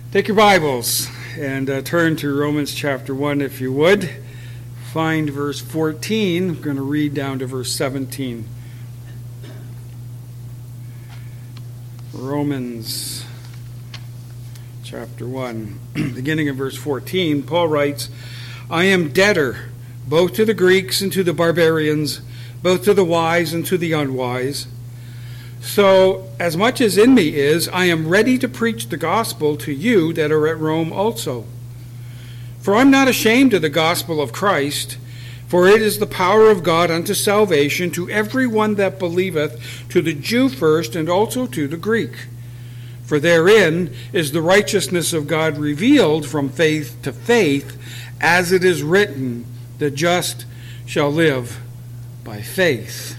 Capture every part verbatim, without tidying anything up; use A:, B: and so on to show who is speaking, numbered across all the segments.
A: Take your Bibles and uh, turn to Romans chapter one if you would. Find verse fourteen. I'm going to read down to verse seventeen. Romans chapter one, beginning of verse fourteen, Paul writes, I am debtor both to the Greeks and to the barbarians, both to the wise and to the unwise. So, as much as in me is, I am ready to preach the gospel to you that are at Rome also. For I am not ashamed of the gospel of Christ, for it is the power of God unto salvation to every one that believeth, to the Jew first, and also to the Greek. For therein is the righteousness of God revealed from faith to faith, as it is written, the just shall live by faith.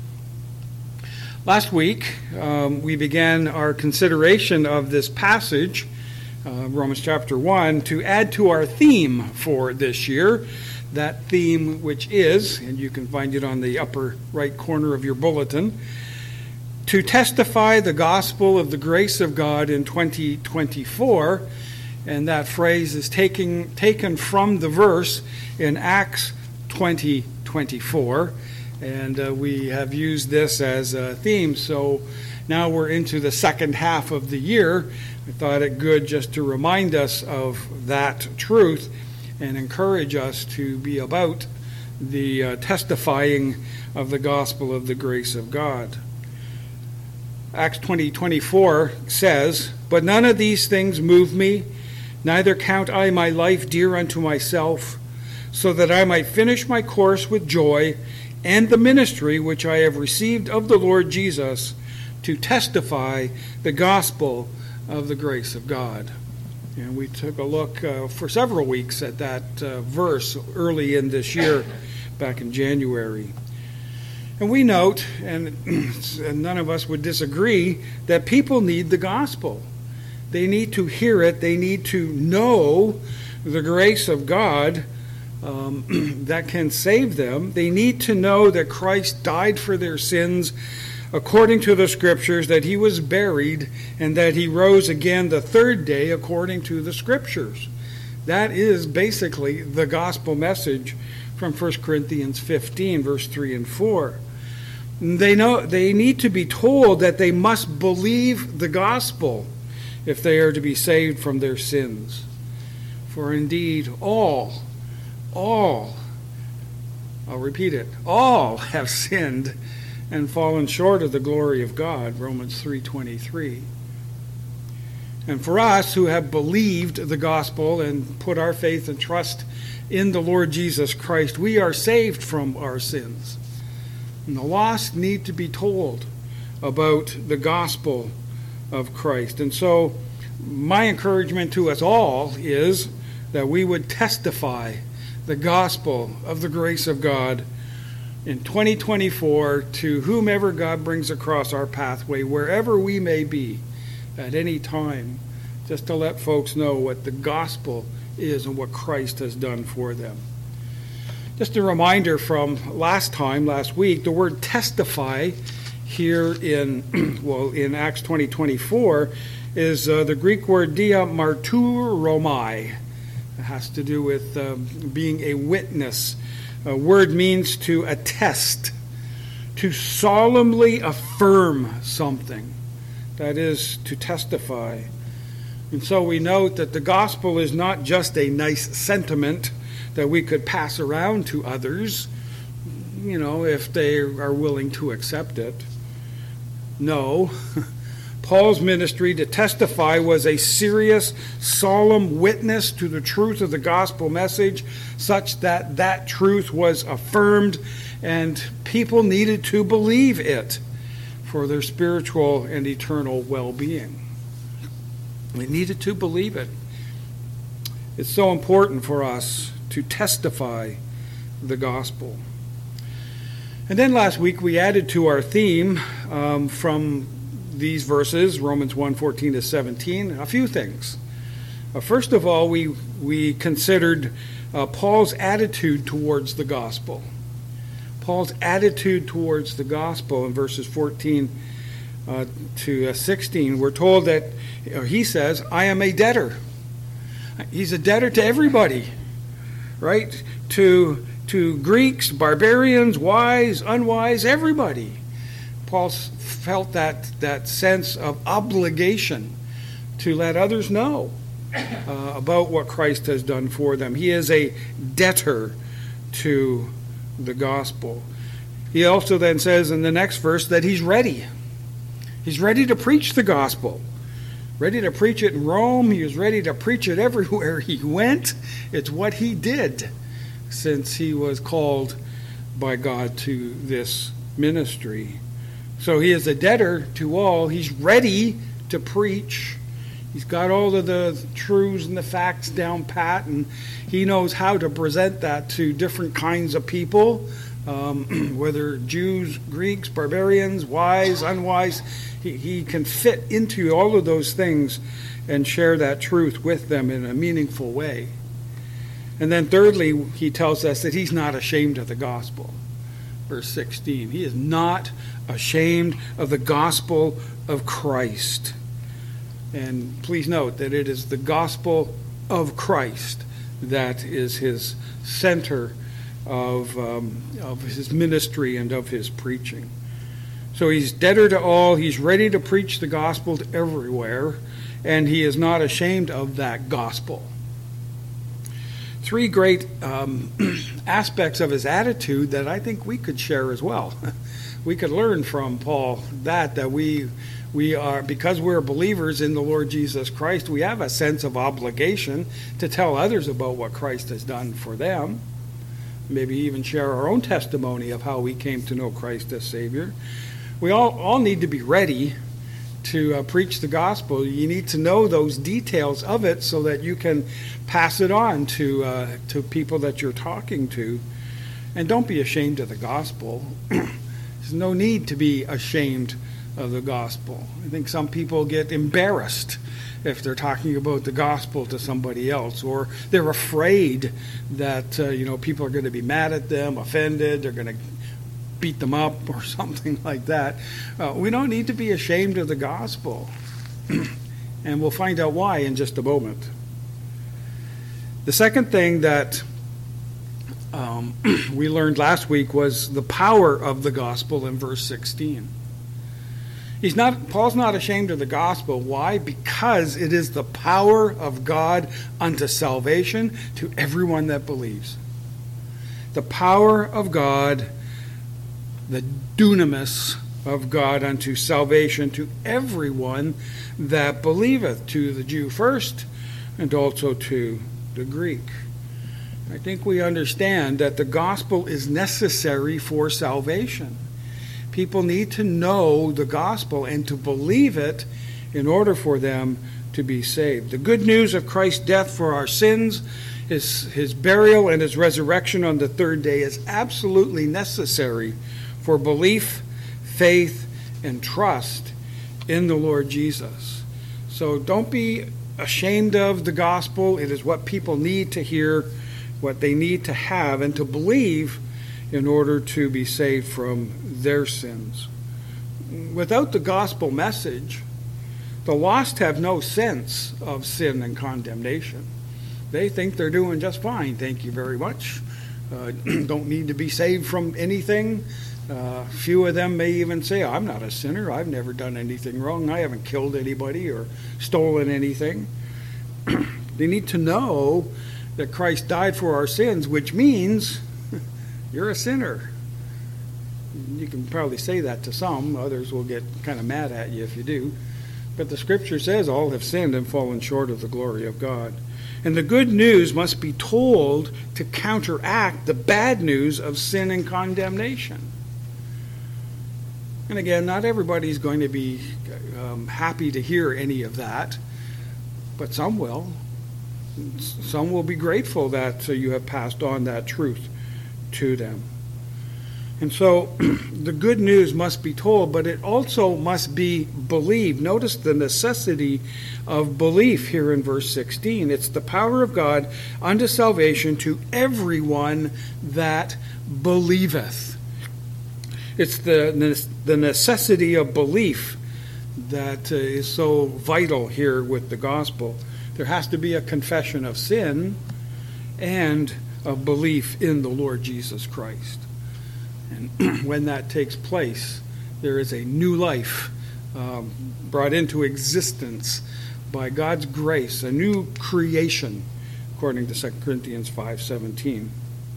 A: Last week, um, we began our consideration of this passage, uh, Romans chapter one, to add to our theme for this year. That theme which is, and you can find it on the upper right corner of your bulletin, to testify the gospel of the grace of God in twenty twenty-four. And that phrase is taking, taken from the verse in Acts twenty twenty-four. And uh, we have used this as a theme. So now we're into the second half of the year. I thought it good just to remind us of that truth and encourage us to be about the uh, testifying of the gospel of the grace of God. Acts twenty twenty-four says, But none of these things move me, neither count I my life dear unto myself, so that I might finish my course with joy, and the ministry which I have received of the Lord Jesus, to testify the gospel of the grace of God. And we took a look uh, for several weeks at that uh, verse early in this year, back in January. And we note, and, and none of us would disagree, that people need the gospel. They need to hear it. They need to know the grace of God Um, that can save them. They need to know that Christ died for their sins according to the Scriptures, that he was buried, and that he rose again the third day according to the Scriptures. That is basically the gospel message from First Corinthians fifteen, verse three and four. They know they need to be told that they must believe the gospel if they are to be saved from their sins. For indeed, all All, I'll repeat it, all have sinned and fallen short of the glory of God, Romans three twenty-three. And for us who have believed the gospel and put our faith and trust in the Lord Jesus Christ, we are saved from our sins. And the lost need to be told about the gospel of Christ. And so my encouragement to us all is that we would testify the gospel of the grace of God in twenty twenty-four to whomever God brings across our pathway, wherever we may be at any time, just to let folks know what the gospel is and what Christ has done for them. Just a reminder from last time, last week, the word testify here in, well, in Acts twenty twenty-four is uh, the Greek word dia marturomai. It has to do with um, being a witness. A word means to attest, to solemnly affirm something. That is, to testify. And so we note that the gospel is not just a nice sentiment that we could pass around to others, you know, if they are willing to accept it. No. Paul's ministry to testify was a serious, solemn witness to the truth of the gospel message, such that that truth was affirmed and people needed to believe it for their spiritual and eternal well-being. They needed to believe it. It's so important for us to testify the gospel. And then last week we added to our theme um, from these verses, Romans one, fourteen to seventeen, a few things. Uh, first of all, we we considered uh, Paul's attitude towards the gospel. Paul's attitude towards the gospel in verses fourteen uh, to uh, sixteen, we're told that, or he says, I am a debtor. He's a debtor to everybody, right? To to Greeks, barbarians, wise, unwise, everybody. Paul felt that, that sense of obligation to let others know uh, about what Christ has done for them. He is a debtor to the gospel. He also then says in the next verse that he's ready. He's ready to preach the gospel. Ready to preach it in Rome. He was ready to preach it everywhere he went. It's what he did since he was called by God to this ministry. So he is a debtor to all. He's ready to preach. He's got all of the truths and the facts down pat, and he knows how to present that to different kinds of people, um, whether Jews, Greeks, barbarians, wise, unwise. He, he can fit into all of those things and share that truth with them in a meaningful way. And then thirdly, he tells us that he's not ashamed of the gospel. Verse sixteen, he is not ashamed of the gospel of Christ. And please note that it is the gospel of Christ that is his center of, um, of his ministry and of his preaching. So he's debtor to all. He's ready to preach the gospel to everywhere, and he is not ashamed of that gospel. Three great um, aspects of his attitude that I think we could share as well. We could learn from Paul that, that we we are, because we're believers in the Lord Jesus Christ, we have a sense of obligation to tell others about what Christ has done for them. Maybe even share our own testimony of how we came to know Christ as Savior. We all, all need to be ready to uh, preach the gospel. You need to know those details of it so that you can pass it on to uh, to people that you're talking to. And don't be ashamed of the gospel. There's no need to be ashamed of the gospel. I think some people get embarrassed if they're talking about the gospel to somebody else, or they're afraid that uh, you know people are going to be mad at them, offended, they're going to beat them up or something like that. Uh, we don't need to be ashamed of the gospel. And we'll find out why in just a moment. The second thing that um, we learned last week was the power of the gospel in verse sixteen. He's not, Paul's not ashamed of the gospel. Why? Because it is the power of God unto salvation to everyone that believes. The power of God, the dunamis of God unto salvation to everyone that believeth, to the Jew first, and also to the Greek. I think we understand that the gospel is necessary for salvation. People need to know the gospel and to believe it in order for them to be saved. The good news of Christ's death for our sins, his, his burial and his resurrection on the third day is absolutely necessary for belief, faith, and trust in the Lord Jesus. So don't be ashamed of the gospel. It is what people need to hear, what they need to have, and to believe in order to be saved from their sins. Without the gospel message, the lost have no sense of sin and condemnation. They think they're doing just fine, thank you very much. Uh, don't need to be saved from anything. Uh, few of them may even say, I'm not a sinner, I've never done anything wrong, I haven't killed anybody or stolen anything. They need to know that Christ died for our sins, which means you're a sinner. You can probably say that to some. Others will get kind of mad at you if you do. But the scripture says all have sinned and fallen short of the glory of God. And the good news must be told to counteract the bad news of sin and condemnation. And again, not everybody's going to be um, happy to hear any of that, but some will. Some will be grateful that uh, you have passed on that truth to them. And so the good news must be told, but it also must be believed. Notice the necessity of belief here in verse sixteen. It's the power of God unto salvation to everyone that believeth. It's the, the necessity of belief that uh, is so vital here with the gospel. There has to be a confession of sin and of belief in the Lord Jesus Christ. And when that takes place, there is a new life um, brought into existence by God's grace, a new creation, according to Second Corinthians five seventeen.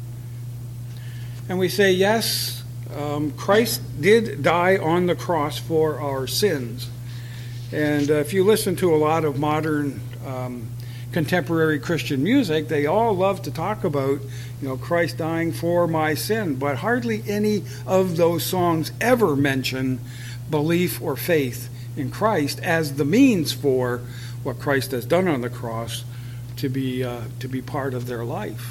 A: And we say, yes, um, Christ did die on the cross for our sins. And uh, if you listen to a lot of modern um, contemporary Christian music, they all love to talk about, you know, Christ dying for my sin, but hardly any of those songs ever mention belief or faith in Christ as the means for what Christ has done on the cross to be uh, to be part of their life.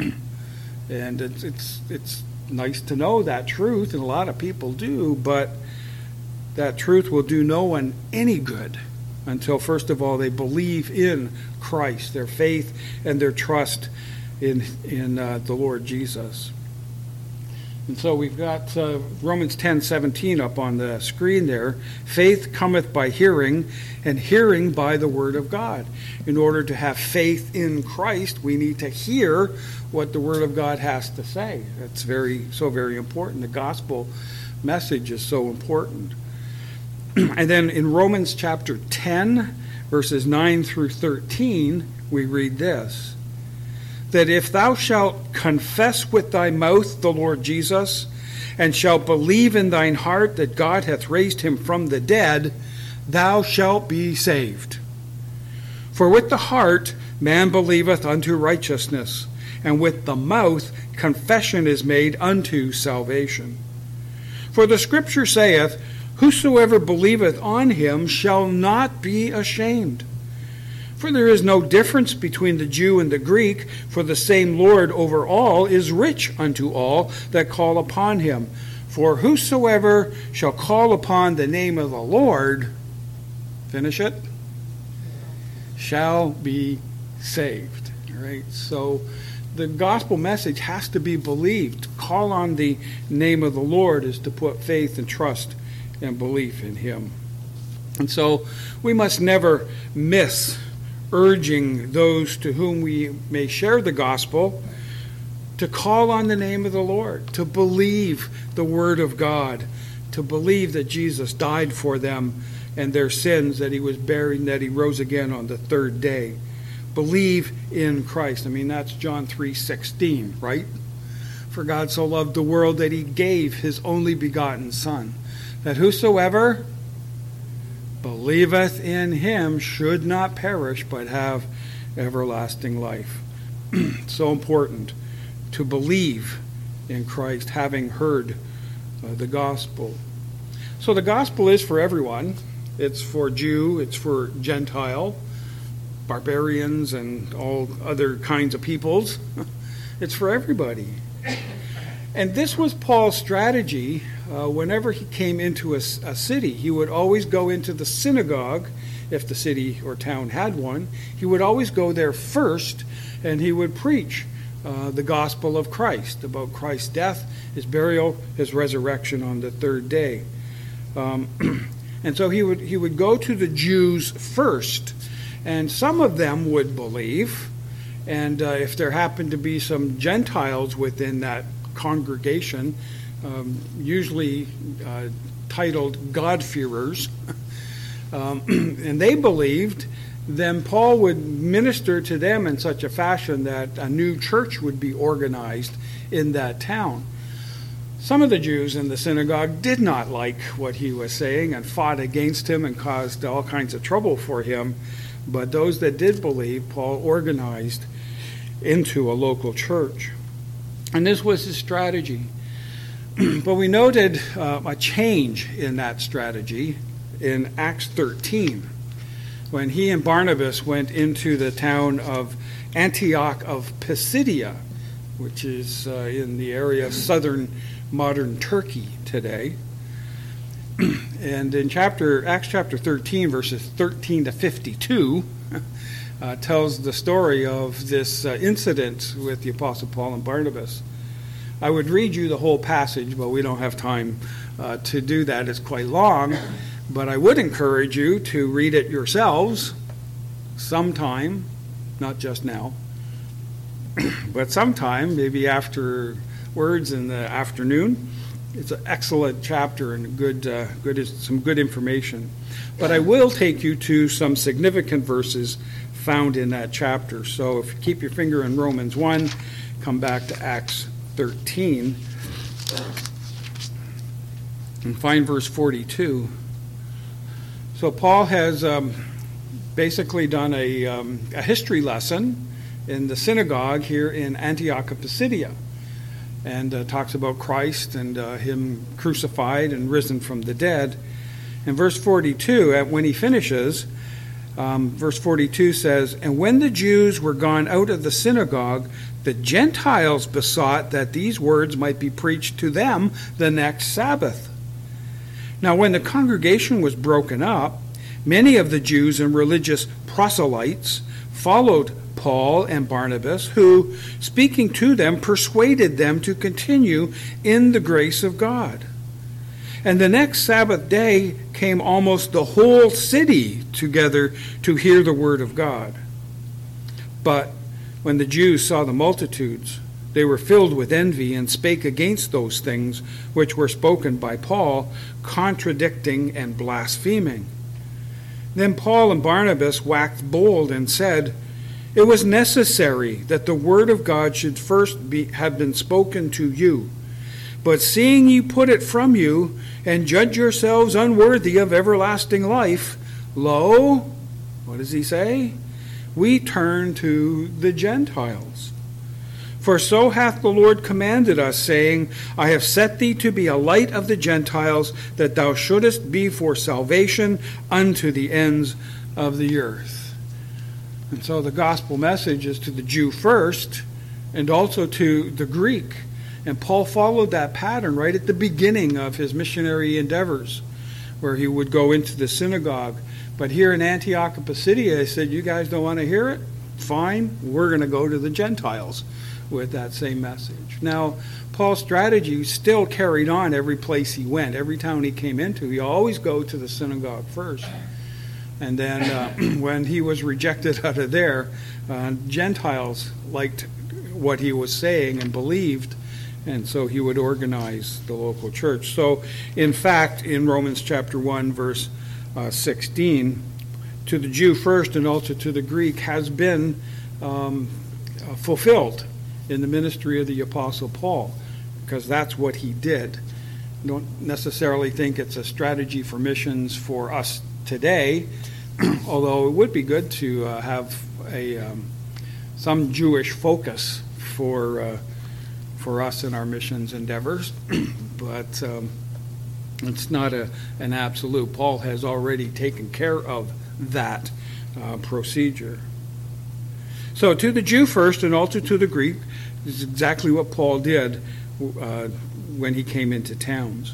A: And it's it's it's nice to know that truth, and a lot of people do, but that truth will do no one any good until, first of all, they believe in Christ, their faith and their trust in in uh, the Lord Jesus. And so we've got uh, Romans ten seventeen up on the screen there. Faith cometh by hearing, and hearing by the word of God. In order to have faith in Christ, we need to hear what the word of God has to say. That's very so very important. The gospel message is so important. And then in Romans chapter ten, verses nine through thirteen, we read this: that if thou shalt confess with thy mouth the Lord Jesus, and shalt believe in thine heart that God hath raised him from the dead, thou shalt be saved. For with the heart man believeth unto righteousness, and with the mouth confession is made unto salvation. For the Scripture saith, whosoever believeth on him shall not be ashamed. For there is no difference between the Jew and the Greek, for the same Lord over all is rich unto all that call upon him. For whosoever shall call upon the name of the Lord, finish it, shall be saved. All right? So the gospel message has to be believed. To call on the name of the Lord is to put faith and trust and belief in him. And so we must never miss urging those to whom we may share the gospel to call on the name of the Lord, to believe the word of God, to believe that Jesus died for them and their sins, that he was buried, and that he rose again on the third day. Believe in Christ. I mean, that's John three sixteen, right? For God so loved the world that he gave his only begotten Son, that whosoever believeth in him should not perish, but have everlasting life. So important to believe in Christ, having heard uh, the gospel. So the gospel is for everyone. It's for Jew, it's for Gentile, barbarians, and all other kinds of peoples. It's for everybody. And this was Paul's strategy. Uh, whenever he came into a, a city, he would always go into the synagogue, if the city or town had one. He would always go there first, and he would preach uh, the gospel of Christ, about Christ's death, his burial, his resurrection on the third day. Um, and so he would he would go to the Jews first, and some of them would believe, and uh, if there happened to be some Gentiles within that congregation, um, usually uh, titled God-fearers, um, and they believed, then Paul would minister to them in such a fashion that a new church would be organized in that town. Some of the Jews in the synagogue did not like what he was saying and fought against him and caused all kinds of trouble for him, but those that did believe, Paul organized into a local church. And this was his strategy. But we noted uh, a change in that strategy in Acts thirteen, when he and Barnabas went into the town of Antioch of Pisidia, which is uh, in the area of southern modern Turkey today. And in chapter Acts chapter thirteen, verses thirteen to fifty-two, uh, tells the story of this uh, incident with the Apostle Paul and Barnabas. I would read you the whole passage, but we don't have time uh, to do that. It's quite long. But I would encourage you to read it yourselves sometime, not just now, but sometime, maybe afterwards in the afternoon. It's an excellent chapter and good, uh, good, some good information. But I will take you to some significant verses found in that chapter. So if you keep your finger in Romans one, come back to Acts thirteen, and find verse forty-two. So Paul has um, basically done a, um, a history lesson in the synagogue here in Antioch of Pisidia, and uh, talks about Christ and uh, him crucified and risen from the dead. In verse forty-two, when he finishes, um, verse forty-two says, "And when the Jews were gone out of the synagogue, the Gentiles besought that these words might be preached to them the next Sabbath. Now when the congregation was broken up, many of the Jews and religious proselytes followed Paul and Barnabas, who, speaking to them, persuaded them to continue in the grace of God. And the next Sabbath day came almost the whole city together to hear the word of God. But when the Jews saw the multitudes, they were filled with envy and spake against those things which were spoken by Paul, contradicting and blaspheming. Then Paul and Barnabas waxed bold and said, It was necessary that the word of God should first be, have been spoken to you. But seeing ye put it from you, and judge yourselves unworthy of everlasting life, lo," what does he say? "We turn to the Gentiles. For so hath the Lord commanded us, saying, I have set thee to be a light of the Gentiles, that thou shouldest be for salvation unto the ends of the earth." And so the gospel message is to the Jew first, and also to the Greek. And Paul followed that pattern right at the beginning of his missionary endeavors, where he would go into the synagogue. But here in Antioch of Pisidia, he said, you guys don't want to hear it? Fine, we're going to go to the Gentiles with that same message. Now, Paul's strategy still carried on every place he went. Every town he came into, he always go to the synagogue first. And then uh, when he was rejected out of there, uh, Gentiles liked what he was saying and believed, and so he would organize the local church. So, in fact, in Romans chapter one, verse uh, sixteen, to the Jew first and also to the Greek has been um, uh, fulfilled in the ministry of the Apostle Paul, because that's what he did. I don't necessarily think it's a strategy for missions for us today, although it would be good to uh, have a um, some Jewish focus for uh, for us in our missions endeavors, but um, it's not a, an absolute. Paul has already taken care of that uh, procedure. So to the Jew first and also to the Greek is exactly what Paul did uh, when he came into towns.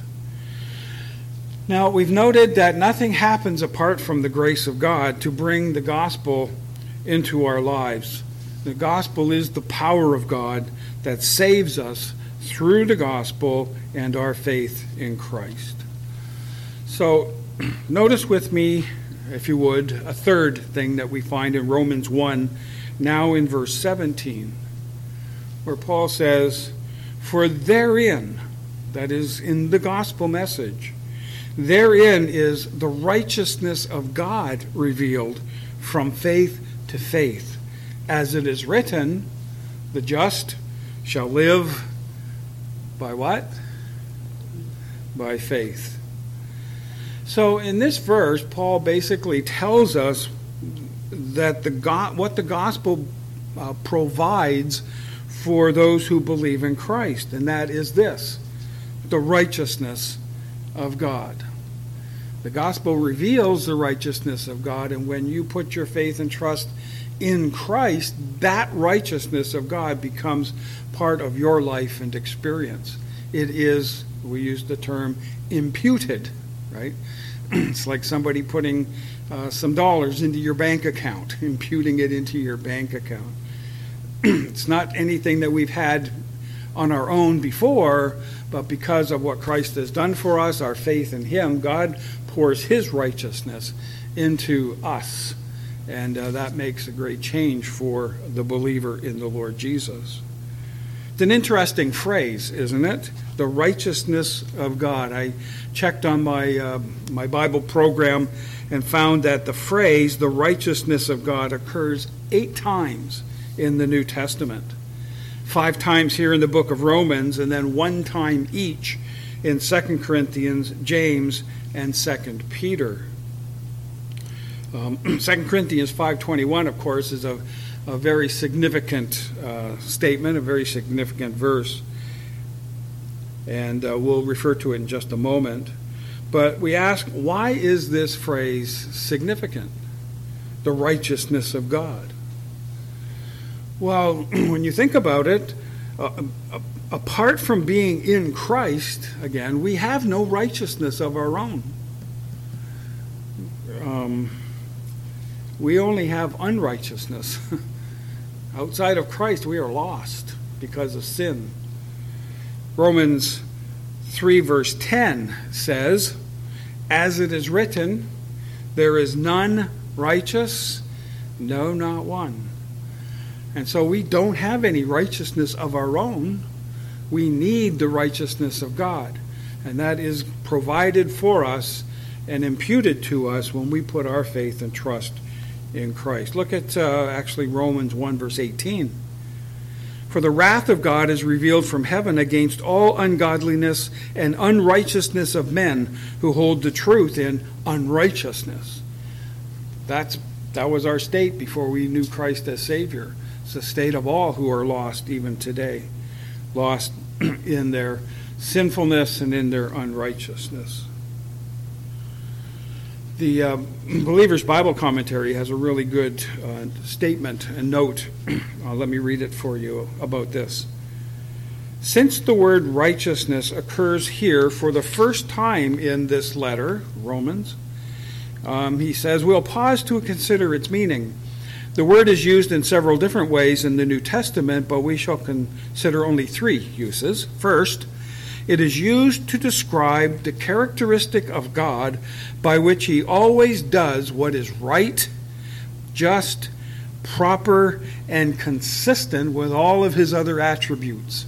A: Now, we've noted that nothing happens apart from the grace of God to bring the gospel into our lives. The gospel is the power of God that saves us through the gospel and our faith in Christ. So, notice with me, if you would, a third thing that we find in Romans one, now in verse seventeen, where Paul says, "For therein," that is in the gospel message, "therein is the righteousness of God revealed from faith to faith. As it is written, the just shall live by what? By faith." So in this verse, Paul basically tells us that the God, what the gospel uh, provides for those who believe in Christ, and that is this: the righteousness of God. The gospel reveals the righteousness of God, and when you put your faith and trust in Christ, that righteousness of God becomes part of your life and experience. It is, we use the term, imputed, right? It's like somebody putting uh, some dollars into your bank account, imputing it into your bank account. It's not anything that we've had on our own before, but because of what Christ has done for us, our faith in him, God pours his righteousness into us. And uh, that makes a great change for the believer in the Lord Jesus. It's an interesting phrase, isn't it? The righteousness of God. I checked on my uh, my Bible program and found that the phrase, the righteousness of God, occurs eight times in the New Testament. Five times here in the book of Romans, and then one time each in Second Corinthians, James, and Second Peter. Um, Second Corinthians five twenty-one, of course, is a, a very significant uh, statement, a very significant verse. And uh, we'll refer to it in just a moment. But we ask, why is this phrase significant? The righteousness of God. Well, when you think about it, uh, uh, apart from being in Christ, again, we have no righteousness of our own. Um, we only have unrighteousness. Outside of Christ, we are lost because of sin. Romans three verse ten says, as it is written, there is none righteous, no, not one. And so we don't have any righteousness of our own. We need the righteousness of God. And that is provided for us and imputed to us when we put our faith and trust in Christ. Look at uh, actually Romans one verse eighteen. For the wrath of God is revealed from heaven against all ungodliness and unrighteousness of men who hold the truth in unrighteousness. That's, that was our state before we knew Christ as Savior. It's the state of all who are lost even today. Lost in their sinfulness and in their unrighteousness. The uh, Believer's Bible Commentary has a really good uh, statement and note. Uh, let me read it for you about this. Since the word righteousness occurs here for the first time in this letter, Romans, um, he says, we'll pause to consider its meaning. The word is used in several different ways in the New Testament, but we shall consider only three uses. First, it is used to describe the characteristic of God by which he always does what is right, just, proper, and consistent with all of his other attributes.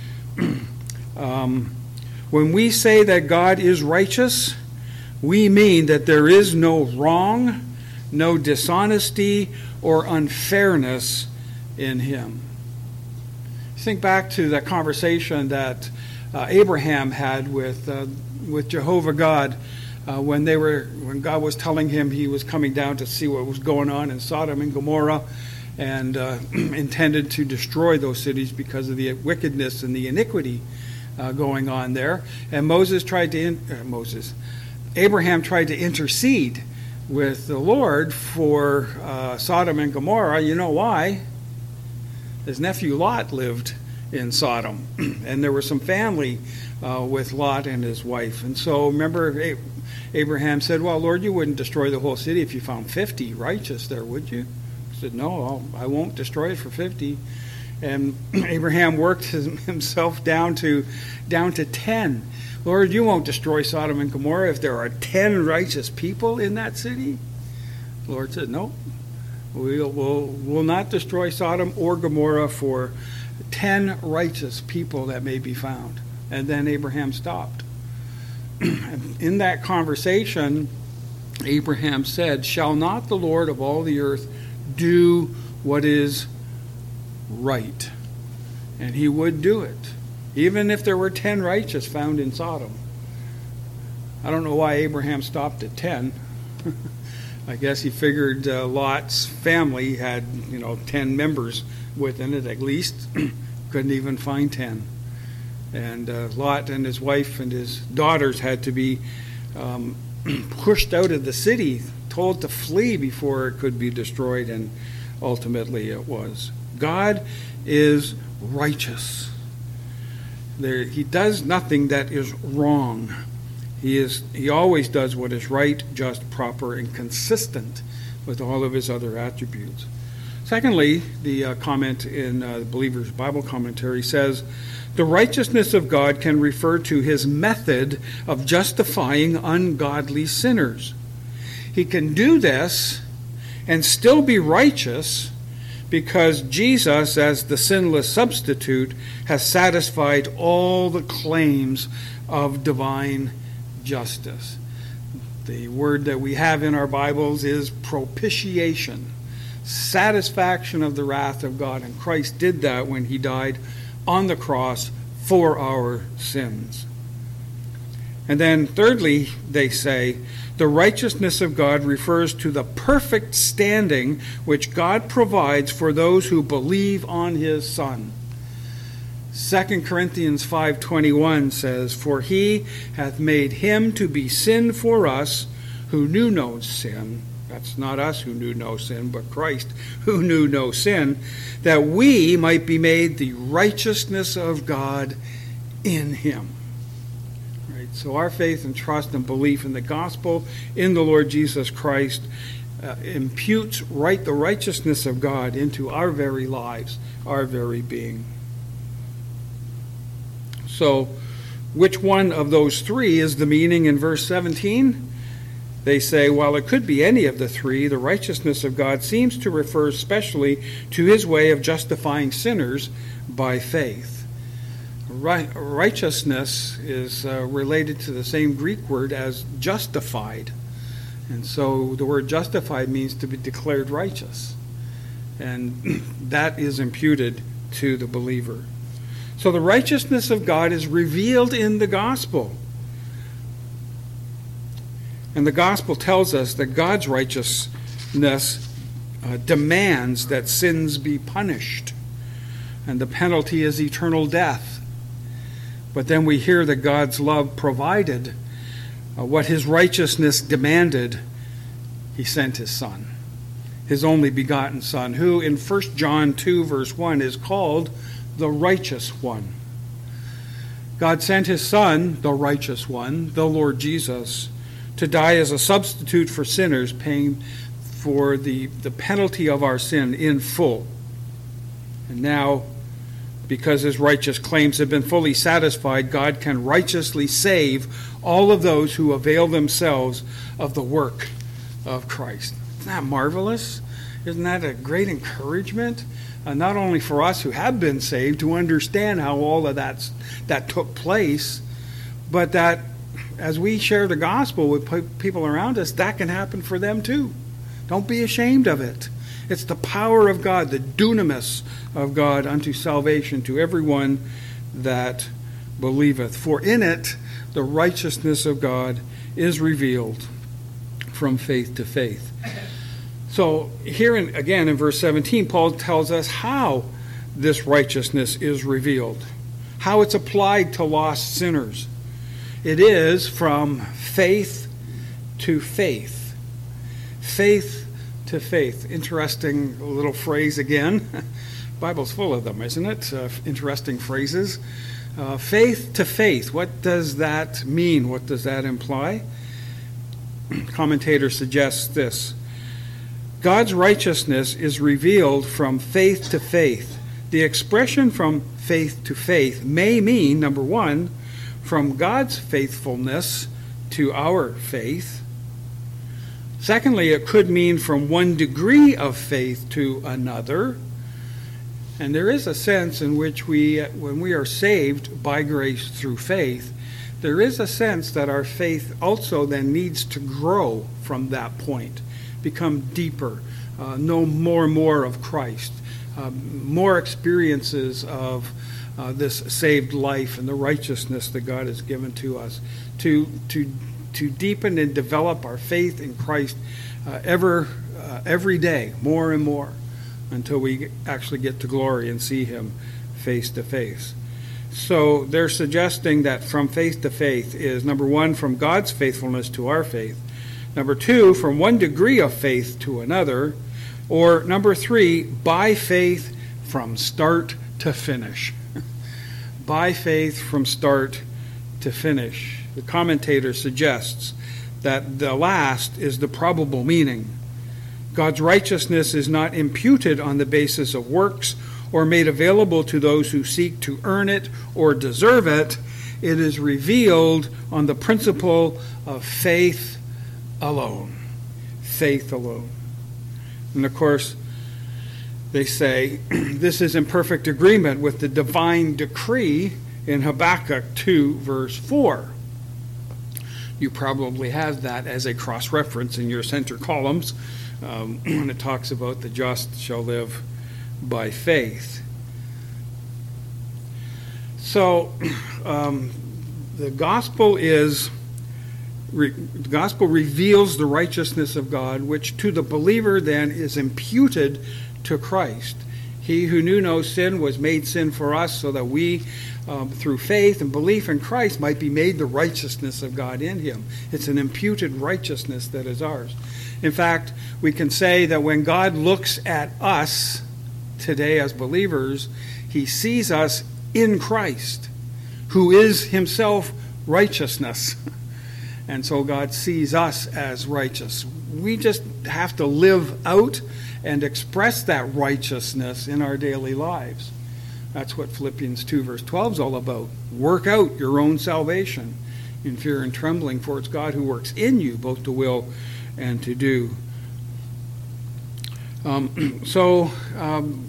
A: um, when we say that God is righteous, we mean that there is no wrong, no dishonesty, or unfairness in him. Think back to that conversation that Uh, Abraham had with uh, with Jehovah God uh, when they were when God was telling him he was coming down to see what was going on in Sodom and Gomorrah, and uh, intended to destroy those cities because of the wickedness and the iniquity uh, going on there. And Moses tried to in, uh, Moses, Abraham tried to intercede with the Lord for uh, Sodom and Gomorrah. You know why? His nephew Lot lived in Sodom, and there was some family uh, with Lot and his wife. And so remember, Abraham said, well, Lord, you wouldn't destroy the whole city if you found fifty righteous there, would you? He said, no, I'll, I won't destroy it for fifty. And Abraham worked his, himself down to down to ten. Lord, you won't destroy Sodom and Gomorrah if there are ten righteous people in that city? The Lord said, no, we'll, we'll, we'll not destroy Sodom or Gomorrah for ten righteous people that may be found. And then Abraham stopped. In that conversation, Abraham said, shall not the Lord of all the earth do what is right? And he would do it, even if there were ten righteous found in Sodom. I don't know why Abraham stopped at ten. I guess he figured uh, Lot's family had, you know, ten members within it at least. Couldn't even find ten. And uh, Lot and his wife and his daughters had to be um, pushed out of the city, told to flee before it could be destroyed, and ultimately it was. God is righteous. There, he does nothing that is wrong. He is. He always does what is right, just, proper, and consistent with all of his other attributes. Secondly, the uh, comment in uh, the Believer's Bible Commentary says, The righteousness of God can refer to his method of justifying ungodly sinners. He can do this and still be righteous because Jesus, as the sinless substitute, has satisfied all the claims of divine justice. The word that we have in our Bibles is propitiation, satisfaction of the wrath of God. And Christ did that when he died on the cross for our sins. And then thirdly, they say, the righteousness of God refers to the perfect standing which God provides for those who believe on his Son. Second Corinthians five twenty-one says, for he hath made him to be sin for us who knew no sin. That's not us who knew no sin, but Christ who knew no sin, that we might be made the righteousness of God in him. Right? So our faith and trust and belief in the gospel, in the Lord Jesus Christ, uh, imputes right the righteousness of God into our very lives, our very being. So, which one of those three is the meaning in verse seventeen? They say, while it could be any of the three, the righteousness of God seems to refer especially to his way of justifying sinners by faith. Right, righteousness is uh, related to the same Greek word as justified. And so the word justified means to be declared righteous. And that is imputed to the believer. So the righteousness of God is revealed in the gospel. And the gospel tells us that God's righteousness uh, demands that sins be punished. And the penalty is eternal death. But then we hear that God's love provided uh, what his righteousness demanded. He sent his Son, his only begotten Son, who in First John two verse one is called the righteous one. God sent his Son, the righteous one, the Lord Jesus, to die as a substitute for sinners, paying for the, the penalty of our sin in full. And now, because his righteous claims have been fully satisfied, God can righteously save all of those who avail themselves of the work of Christ. Isn't that marvelous? Isn't that a great encouragement? Uh, not only for us who have been saved to understand how all of that's, that took place, but that as we share the gospel with people around us, that can happen for them too. Don't be ashamed of it. It's the power of God, the dunamis of God unto salvation to everyone that believeth. For in it the righteousness of God is revealed from faith to faith. So here in, again in verse seventeen, Paul tells us how this righteousness is revealed, how it's applied to lost sinners. It is from faith to faith. Faith to faith. Interesting little phrase again. The Bible's full of them, isn't it? Uh, interesting phrases. Uh, faith to faith. What does that mean? What does that imply? Commentator suggests this. God's righteousness is revealed from faith to faith. The expression from faith to faith may mean, number one, from God's faithfulness to our faith. Secondly, it could mean from one degree of faith to another. And there is a sense in which we, when we are saved by grace through faith, there is a sense that our faith also then needs to grow from that point, become deeper, uh, know more and more of Christ, uh, more experiences of Uh, this saved life and the righteousness that God has given to us, to to to deepen and develop our faith in Christ uh, ever uh, every day, more and more, until we actually get to glory and see him face to face. So they're suggesting that from faith to faith is, number one, from God's faithfulness to our faith, number two, from one degree of faith to another, or number three, by faith from start to finish. By faith from start to finish. The commentator suggests that the last is the probable meaning. God's righteousness is not imputed on the basis of works or made available to those who seek to earn it or deserve it. It is revealed on the principle of faith alone. Faith alone. And of course, they say this is in perfect agreement with the divine decree in Habakkuk two, verse four. You probably have that as a cross-reference in your center columns um, when it talks about the just shall live by faith. So, um, the gospel is re, the gospel reveals the righteousness of God, which to the believer then is imputed to Christ. He who knew no sin was made sin for us, so that we, um, through faith and belief in Christ, might be made the righteousness of God in him. It's an imputed righteousness that is ours. In fact, we can say that when God looks at us today as believers, he sees us in Christ, who is himself righteousness. And so God sees us as righteous. We just have to live out and express that righteousness in our daily lives. That's what Philippians two verse twelve is all about. Work out your own salvation in fear and trembling, for it's God who works in you both to will and to do. Um, so, um,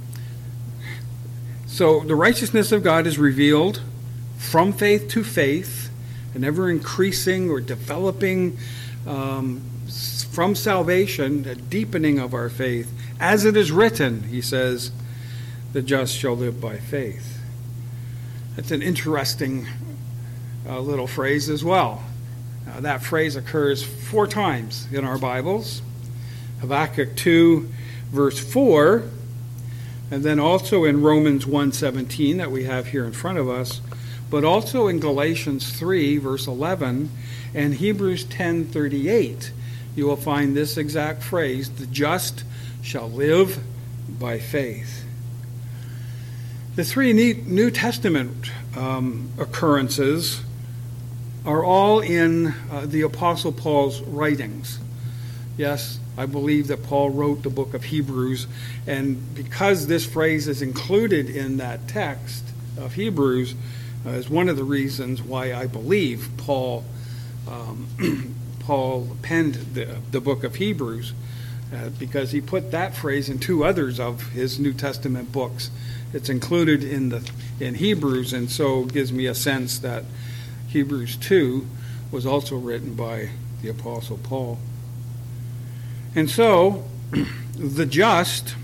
A: so the righteousness of God is revealed from faith to faith, an ever increasing or developing um, from salvation, a deepening of our faith. As it is written, he says, the just shall live by faith. That's an interesting uh, little phrase as well. Uh, that phrase occurs four times in our Bibles. Habakkuk two, verse four, and then also in Romans one seventeen that we have here in front of us, but also in Galatians three, verse eleven, and Hebrews ten thirty-eight. You will find this exact phrase, the just shall live by faith. The three New Testament um, occurrences are all in uh, the Apostle Paul's writings. Yes, I believe that Paul wrote the book of Hebrews, and because this phrase is included in that text of Hebrews, uh, is one of the reasons why I believe Paul um, Paul penned the, the book of Hebrews, uh, because he put that phrase in two others of his New Testament books. It's included in the in Hebrews, and so gives me a sense that Hebrews two was also written by the Apostle Paul. And so, the just,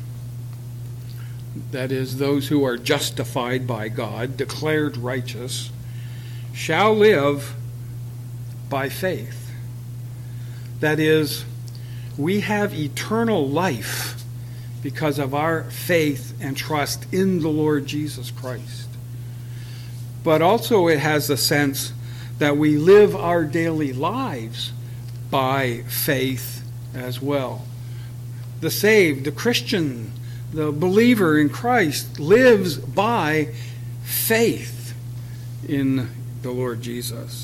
A: that is, those who are justified by God, declared righteous, shall live by faith. That is, we have eternal life because of our faith and trust in the Lord Jesus Christ. But also it has the sense that we live our daily lives by faith as well. The saved, the Christian, the believer in Christ lives by faith in the Lord Jesus.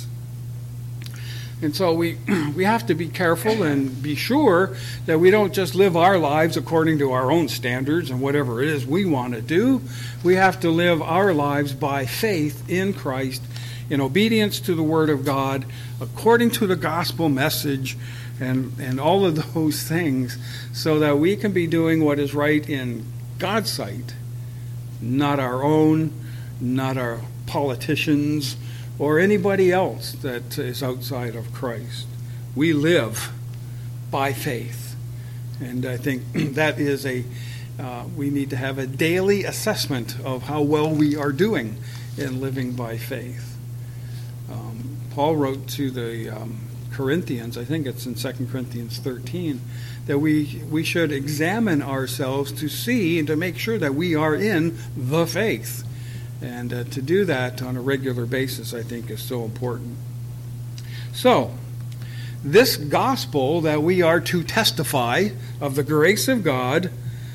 A: And so we we have to be careful and be sure that we don't just live our lives according to our own standards and whatever it is we want to do. We have to live our lives by faith in Christ, in obedience to the Word of God, according to the gospel message, and, and all of those things, so that we can be doing what is right in God's sight, not our own, not our politicians, or anybody else that is outside of Christ. We live by faith. And I think that is a, uh, we need to have a daily assessment of how well we are doing in living by faith. Um, Paul wrote to the um, Corinthians, I think it's in Second Corinthians thirteen, that we, we should examine ourselves to see and to make sure that we are in the faith. And uh, to do that on a regular basis, I think, is so important. So, this gospel that we are to testify of the grace of God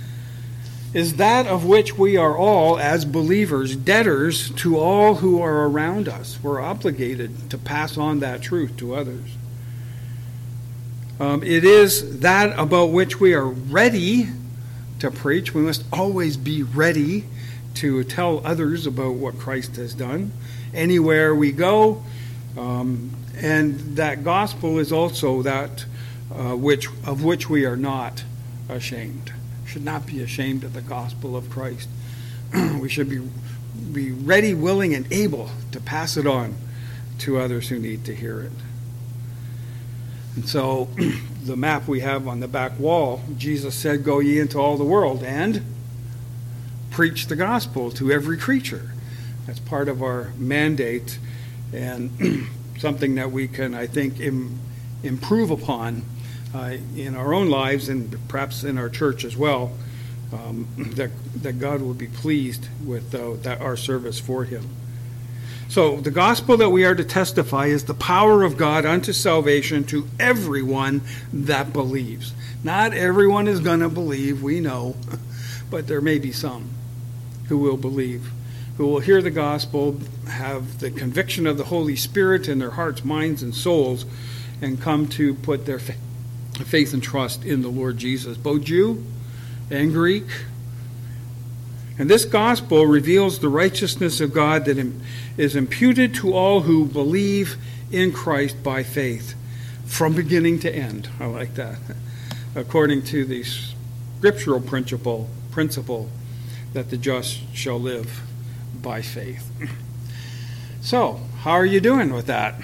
A: is that of which we are all, as believers, debtors to all who are around us. We're obligated to pass on that truth to others. Um, it is that about which we are ready to preach. We must always be ready to tell others about what Christ has done anywhere we go. Um, and that gospel is also that uh, which of which we are not ashamed. Should not be ashamed of the gospel of Christ. We should be be ready, willing, and able to pass it on to others who need to hear it. And so the map we have on the back wall, Jesus said, "Go ye into all the world and preach the gospel to every creature." That's part of our mandate, and something that we can, I think, Im- improve upon uh, in our own lives and perhaps in our church as well, um, that, that God will be pleased with uh, that our service for him. So the gospel that we are to testify is the power of God unto salvation to everyone that believes. Not everyone is going to believe, we know, but there may be some who will believe, who will hear the gospel, have the conviction of the Holy Spirit in their hearts, minds, and souls, and come to put their faith and trust in the Lord Jesus, both Jew and Greek. And this gospel reveals the righteousness of God that is imputed to all who believe in Christ by faith, from beginning to end. I like that. According to the scriptural principle, principle that the just shall live by faith. So, how are you doing with that?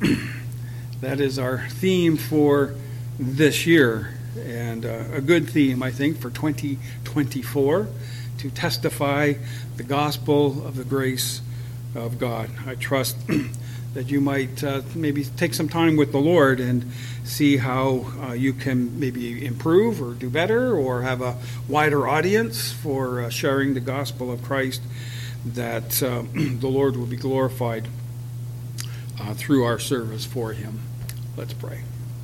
A: That is our theme for this year, and uh, a good theme, I think, for twenty twenty-four, to testify the gospel of the grace of God. I trust that you might uh, maybe take some time with the Lord and see how uh, you can maybe improve or do better or have a wider audience for uh, sharing the gospel of Christ, that uh, the Lord will be glorified uh, through our service for him. Let's pray.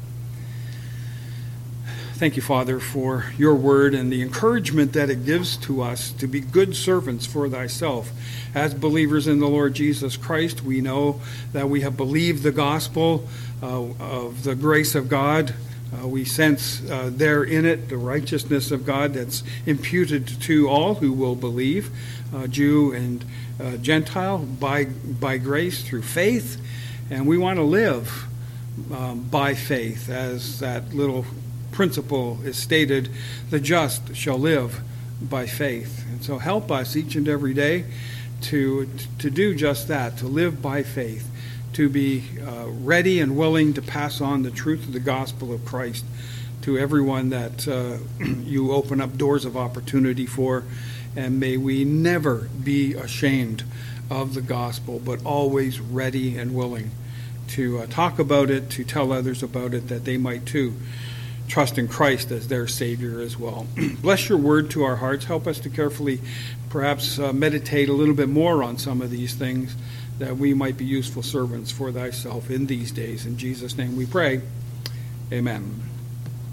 A: Thank you, Father, for your word and the encouragement that it gives to us to be good servants for thyself. As believers in the Lord Jesus Christ, we know that we have believed the gospel uh, of the grace of God. Uh, we sense uh, there in it the righteousness of God that's imputed to all who will believe, uh, Jew and uh, Gentile, by, by grace through faith. And we want to live um, by faith, as that little principle is stated, the just shall live by faith. And so help us each and every day to to do just that, to live by faith, to be uh, ready and willing to pass on the truth of the gospel of Christ to everyone that uh, you open up doors of opportunity for. And may we never be ashamed of the gospel, but always ready and willing to uh, talk about it, to tell others about it, that they might too trust in Christ as their Savior as well. Bless your word to our hearts. Help us to carefully perhaps uh, meditate a little bit more on some of these things, that we might be useful servants for thyself in these days. In Jesus' name we pray. Amen.